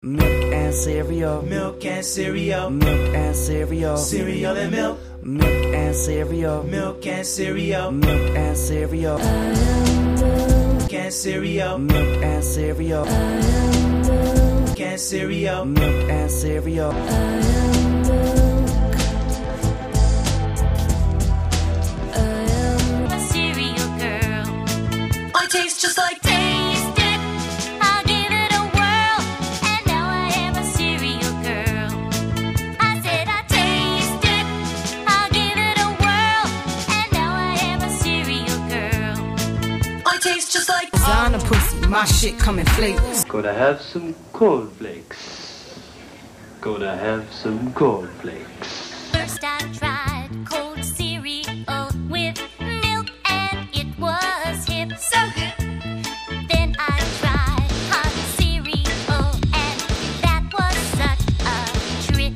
Milk and cereal. Milk and cereal. Milk and cereal. Cereal and milk. Milk and cereal. Milk and cereal. Milk and cereal. Milk and cereal. Milk and cereal. Milk and cereal. Milk and cereal. A cereal girl. I taste just like Taste It. I'll give it a whirl. And now I am a cereal girl. I said I taste it. I'll give it a whirl. And now I am a cereal girl. I taste just like Designer pussy, my shit come in flavors. Gotta have some cornflakes. Gotta have some cornflakes. First I tried cold cereal with milk and it was hip. So good. Then I tried hot cereal and that was such a trip.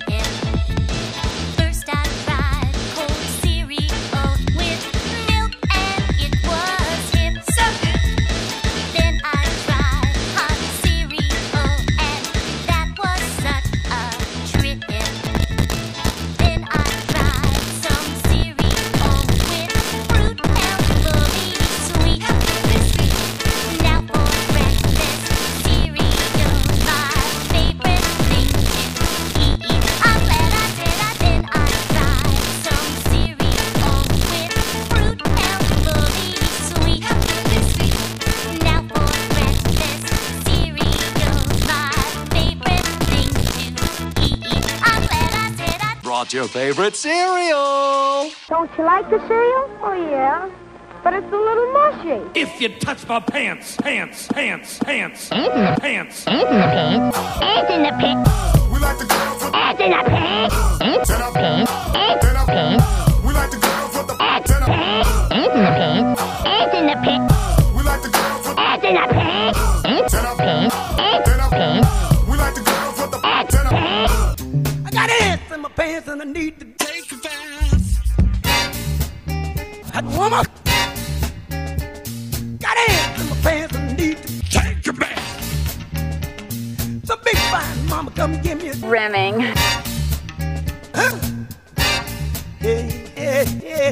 First I tried cold cereal with milk and it was hip. So good. Then I tried hot cereal and that was such a trip. Then I tried some cereal with fruit and fully sweet. Now for breakfast, cereal's my favorite thing to eat. I'm glad I did. Then I tried some cereal with fruit and fully sweet. Now for breakfast, cereal's my favorite thing to eat. I'm glad I did. Brought your favorite cereal. Don't you like the cereal? Oh, yeah. But it's a little mushy. If you touch my pants, pants, pants, pants, pants. Ants in the pit. We like the girls with the Ants in the pit. ten up, ten up. We like the girls with the ten up. Ants in the pit. We like the girls with the Ants in the pit. ten up, ten up. We like the girls with the ten up. I got ants in my pants and I need to take a bath. Hot woman. Got ants in my pants and I need to take a bath. So big fine mama, come give me a Rimming. huh? Yeah, yeah, yeah.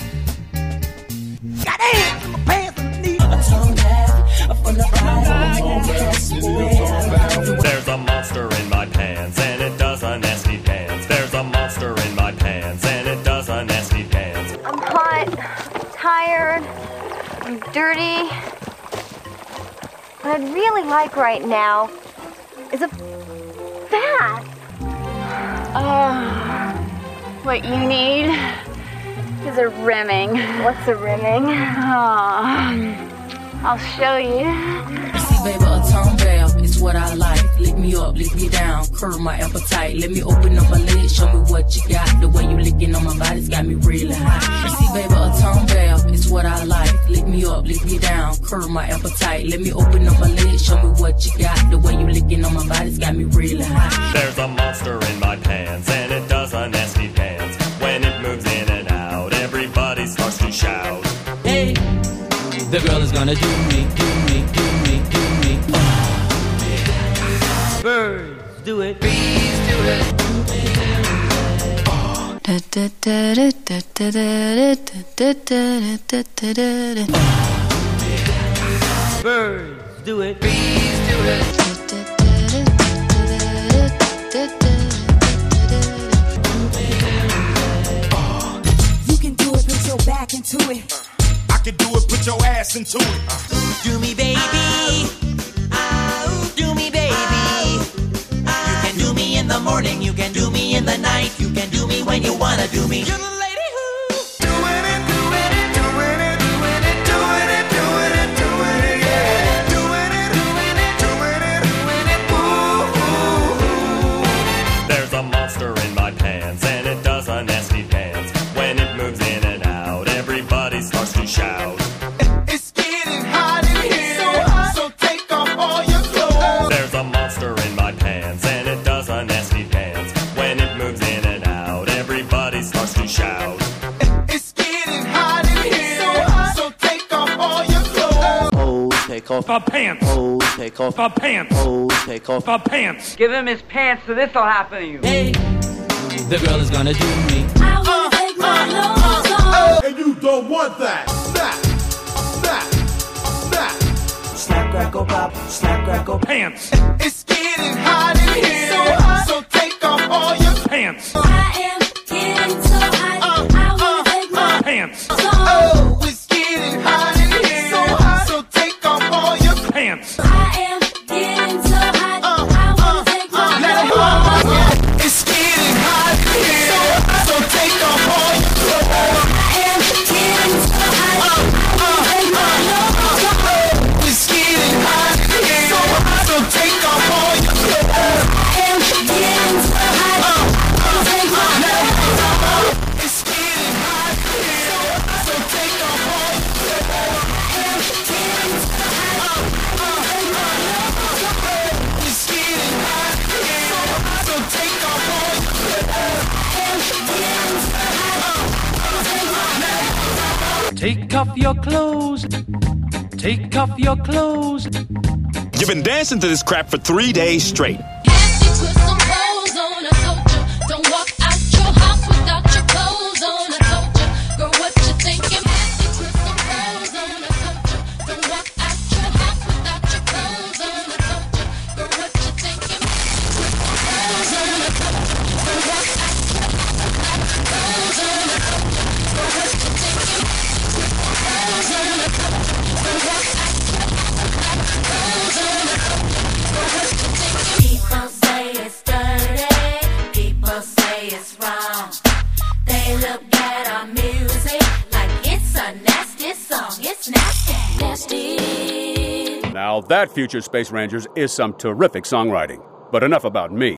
Got ants in my pants and I need There's a monster in my pants and it does a nasty dance. There's a monster in my pants and it does a nasty dance. I'm hot, I'm tired, I'm dirty. What I'd really like right now is a bath. What you need is a rimming. What's a rimming? I'll show you. See, baby, a tongue bath is what I like. Lick me up, lick me down, curb my appetite. Let me open up my legs, show me what you got. The way you licking on my body's got me really hot. See, baby, a tongue bath is what I like. Lick me up, lick me down, curb my appetite. Let me open up my legs, show me what you got. The way you licking on my body's got me really hot. There's a monster in my pants and it does a nasty dance. When it moves in and out, everybody starts to shout. Hey, the girl is gonna do me, do me, do me, do me. Birds do it, bees do it. Birds do it, bees do it. You can do it, put your back into it. I can do it, put your ass into it. do me, baby. Oh, do me, baby. You can do me in the morning, you can do me in the night, you can do me when you wanna do me. You're the lady who Doing it, doing it, doing it, doing it, doing it, doing it, doing it, yeah. Doing it, doing it, doing it, doing it, ooh, ooh, ooh. There's a monster in my pants and it does a nasty dance. When it moves in and out, everybody starts to shout. It's getting hot in here, so take off all your clothes. There's a monster in my pants and it does a nasty dance. When it moves in and out, everybody starts to shout. off my pants. Oh, take off my pants. Oh, take off my pants. Give him his pants so this'll happen to you. Hey, the girl is gonna do me. I wanna take my clothes off. And you don't want that. Snap, snap, snap. Snap, crackle, pop, snap, crackle, pants. It's getting hot in here, so hot. So take off all your pants. I am getting so hot. I wanna take my pants. off. Oh, it's getting hot in here, so hot. So take off all your pants. I am getting so hot. I wanna take my clothes off. It's getting hot in here, so hot. So take off all your clothes. I am getting so hot. I wanna take my clothes off. It's getting hot in here, so hot. So take off all your clothes. I am getting so hot. I wanna take my clothes off. It's getting hot in here, so hot. So take off all your clothes. I am getting so hot. I wanna take my clothes off. It's getting hot in here, so hot. So take off all your clothes. I am getting so hot. I wanna take my clothes off. Take off your clothes. Take off your clothes. You've been dancing to this crap for 3 days straight. Happy, put some clothes on. I told you, don't walk out your house without your clothes on. I told you, girl, what you thinking? Happy, put some clothes on. I told you, don't walk out your house without your clothes on. I told you, girl, what you thinking? Put some clothes on. I told you, don't walk out your house without your clothes on. I told you, girl, what you thinking? Put some clothes on. I told you, don't walk out your house without your clothes on. I told you, girl, what you thinking? People say it's dirty, people say it's wrong. They look at our music like it's a nasty song. It's nasty. Nasty. Now that, Future Space Rangers, is some terrific songwriting. But enough about me.